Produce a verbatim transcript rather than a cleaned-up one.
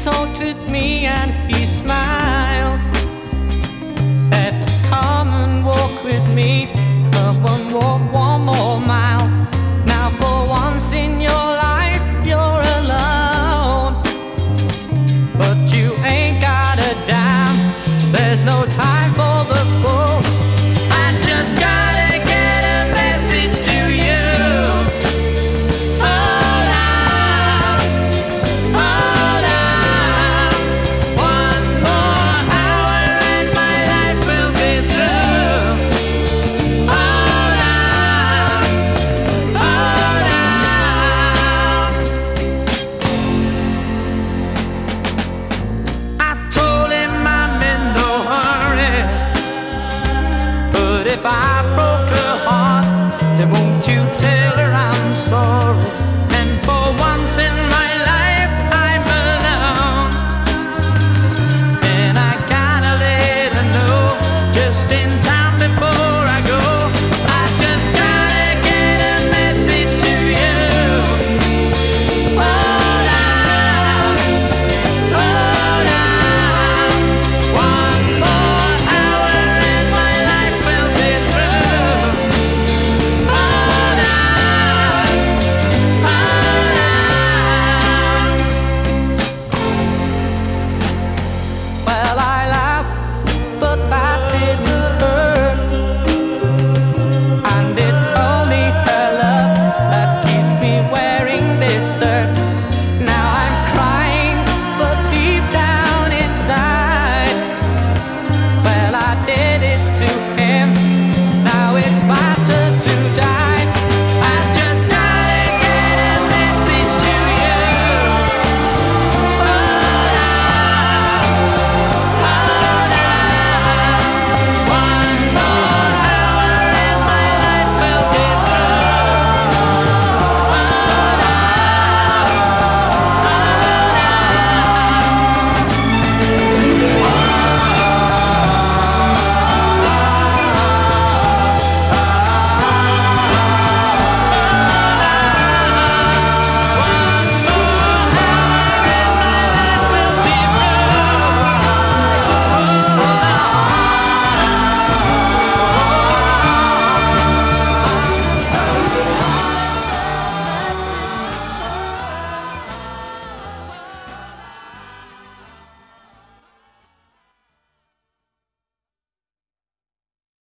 talked with me and he smiled. Said, come and walk with me, come and walk one more mile. Now for once in your life you're alone, but you ain't got a dime. There's no time for